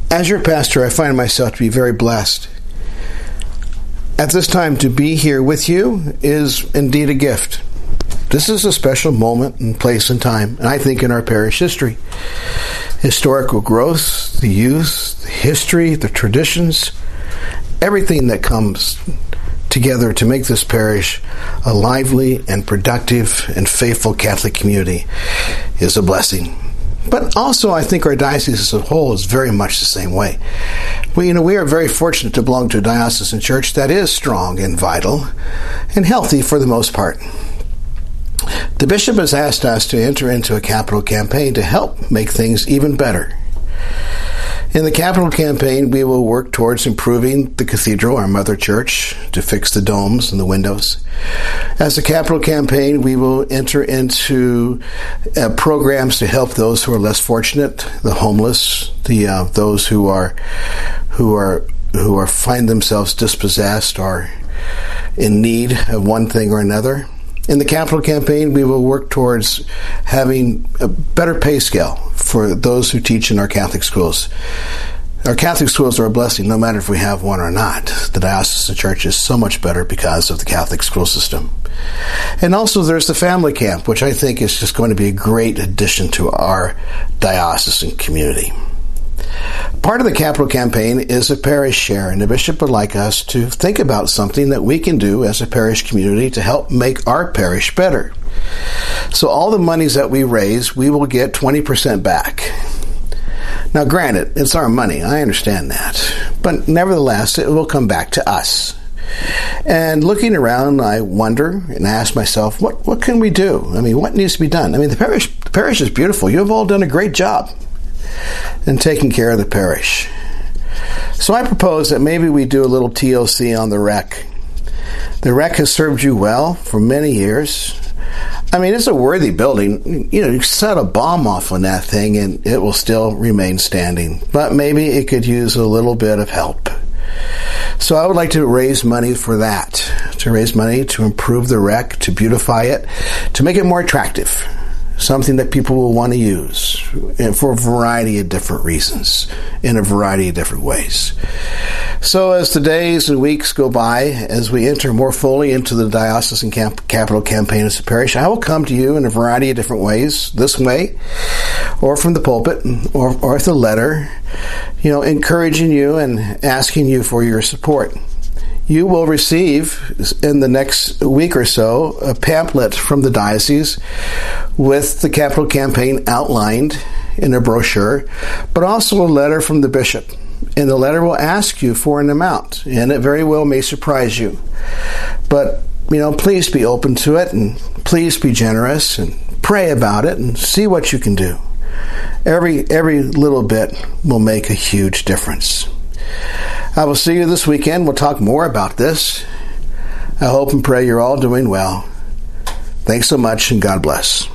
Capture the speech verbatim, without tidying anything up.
As your pastor, I find myself to be very blessed. At this time, to be here with you is indeed a gift. This is a special moment and place and time, and I think in our parish history. Historical growth, the youth, the history, the traditions, everything that comes together to make this parish a lively and productive and faithful Catholic community is a blessing. But also, I think our diocese as a whole is very much the same way. We, you know, we are very fortunate to belong to a diocesan church that is strong and vital and healthy for the most part. The bishop has asked us to enter into a capital campaign to help make things even better. In the capital campaign, we will work towards improving the cathedral, our mother church, to fix the domes and the windows. As a capital campaign, we will enter into uh, programs to help those who are less fortunate, the homeless, the uh, those who are who are who are find themselves dispossessed or in need of one thing or another. In the capital campaign, we will work towards having a better pay scale for those who teach in our Catholic schools. Our Catholic schools are a blessing, no matter if we have one or not. The diocesan church is so much better because of the Catholic school system. And also there's the family camp, which I think is just going to be a great addition to our diocesan community. Part of the capital campaign is a parish share, and the bishop would like us to think about something that we can do as a parish community to help make our parish better. So all the monies that we raise, we will get twenty percent back. Now granted, it's our money, I understand that, but nevertheless, it will come back to us. And looking around, I wonder and ask myself, what, what can we do? I mean, what needs to be done? I mean, the parish, the parish is beautiful. You have all done a great job in taking care of the parish. So I propose that maybe we do a little T L C on the wreck. The wreck has served you well for many years. I mean, it's a worthy building. You know, you set a bomb off on that thing and it will still remain standing. But maybe it could use a little bit of help. So I would like to raise money for that, to raise money to improve the wreck, to beautify it, to make it more attractive. Something that people will want to use for a variety of different reasons, in a variety of different ways. So as the days and weeks go by, as we enter more fully into the diocesan camp, capital campaign as a parish, I will come to you in a variety of different ways, this way, or from the pulpit, or, or with a letter, you know, encouraging you and asking you for your support. You will receive in the next week or so a pamphlet from the diocese with the capital campaign outlined in a brochure, but also a letter from the bishop. And the letter will ask you for an amount, and it very well may surprise you. But, you know, please be open to it, and please be generous, and pray about it, and see what you can do. Every, every little bit will make a huge difference. I will see you this weekend. We'll talk more about this. I hope and pray you're all doing well. Thanks so much, and God bless.